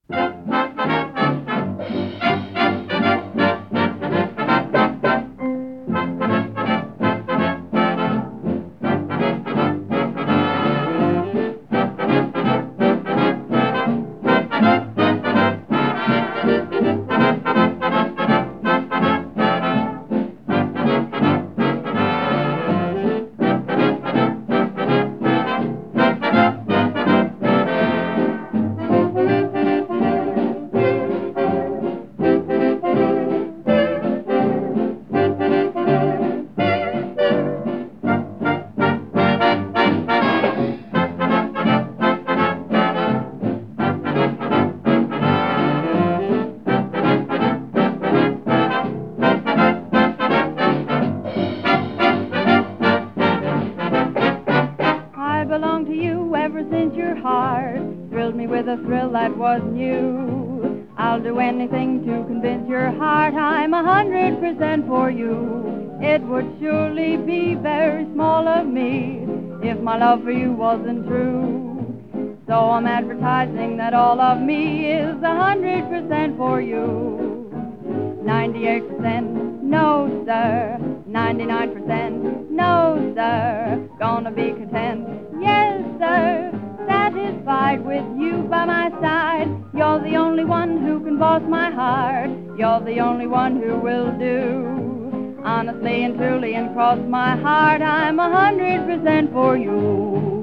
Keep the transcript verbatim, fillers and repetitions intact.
I belong to you ever since your heart thrilled me with a thrill that was new. I'll do anything to convince your heart I'm a hundred percent for you. It would surely be very small of me if my love for you wasn't true. So I'm advertising that all of me is a hundred percent for you. Ninety-eight percent, no sir. Ninety-nine percent, no sir. Gonna be content, yes sir. Satisfied with you by my side. You're the only one who can boss my heart. You're the only one who will do. Honestly and truly and cross my heart, I'm a hundred percent for you.